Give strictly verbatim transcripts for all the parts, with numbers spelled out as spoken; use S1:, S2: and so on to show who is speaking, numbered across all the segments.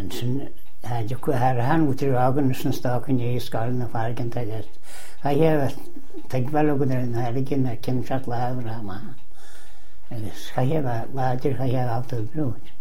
S1: And sin had you could have a hand with your organs and stock in your skull and the fargan to that. I have a take well over there in the again a king shot lava man. And it's I have a larger I have out of the road.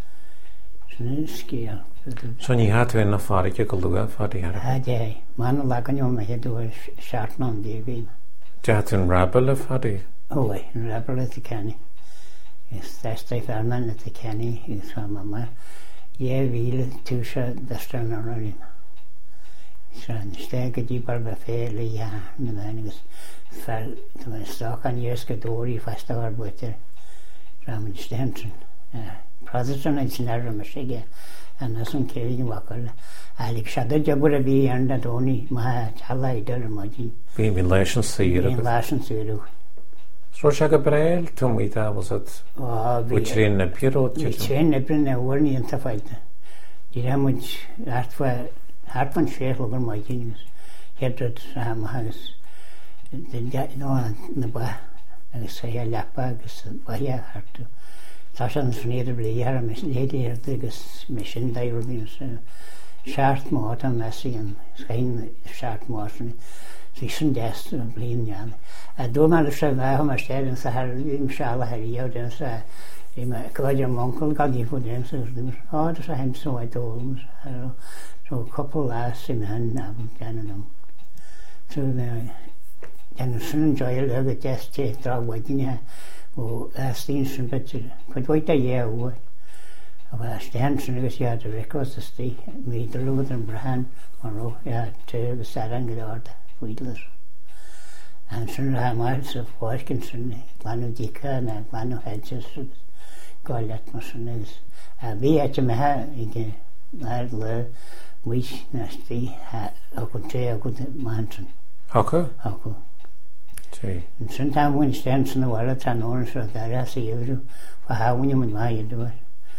S1: Scale.
S2: So you had to in the farike kulduga fari had.
S1: Had I man like on your head was shot on the game.
S2: Jatun rabble of fari.
S1: Oh, I rabble at the canny. Yes, that's the farman at the canny is from mamma. Yeah, wheel two shot the stern around. So stag a deeper buffet, yeah, and the man was fell to my stock and years go dory fast over butter. Ram Stanton. Protestant and Sinara Mashega, and as some carrying wakal. Alex Shadda Jabura be and that only my Chala Idol Maji.
S2: Being relation Sir.
S1: Relation Sir.
S2: So Shaka Braille to me that was it. Which in a bureau.
S1: Which in a pin a warning and to fight. Did how much art for Hartman share over my genius. Yet at Ham House. The no, the bar. And say a lapag is by a heart to. Tashan sneerbly here, Miss Lady here, the mission divers, shart mort and messy and skein shart morton. Sischen dest and bleeding yan. I do my little home I said and Sahar Shala had yelled and said, in my Claudia uncle got you for them, so oh, just a hand so I told him. So a couple lasts in hand now, Canada. So then, and soon enjoy a little just to draw waiting here. Og Stensen betyr, hvað veit að ég og og Stensen er sér að rekast stí með lúðan Brahman og ja til sarangir orð víðlar. En svona har man så forsken svona planu dikka na planu hedges gallat man svona er vi er med her ikke er le which nasty og kunte og kunte mansen.
S2: Hakku?
S1: Hakku.
S2: Sí.
S1: And sometimes when stands in the water, I know so that I see you for how when you might do it.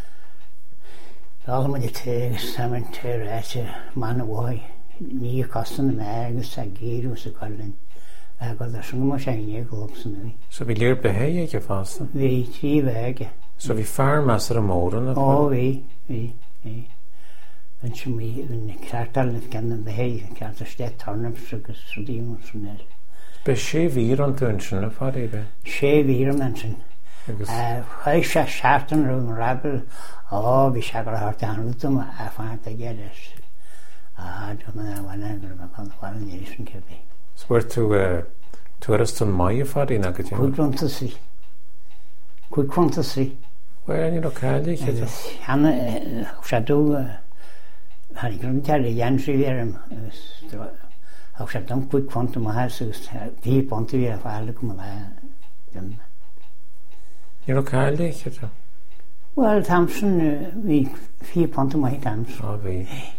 S1: All of the tears, salmon terrace, man away, near costing the mags, a gear was a colon. I got the summer shiny globes in me.
S2: So we learned behave your fast.
S1: We see bag.
S2: So we farm as a modern.
S1: Oh, we, we, we. And she me in the cartel of can behave, can't state turnips, so the ones from there.
S2: Be sé vír an dúnsin a fari be?
S1: Sé vír an dúnsin. Hau sé seaartan rúm rabel, ó, vi sé gur hart anlutum a fáint a geris. Ah, dúm a wana gur ma pan wana nýrisin kebi.
S2: Swer tú tourist an mai a fari na gyti?
S1: Cúi grunta sí. Cúi grunta sí.
S2: Where ni locali?
S1: Hanna, sé dú, hann í grunta a jansri verum, auch schon dann gut konnte man halt so die Ponte wieder fallen kommen dann
S2: ihr lokal ich
S1: well Thompson wie vier Ponte mal Thompson
S2: oh wie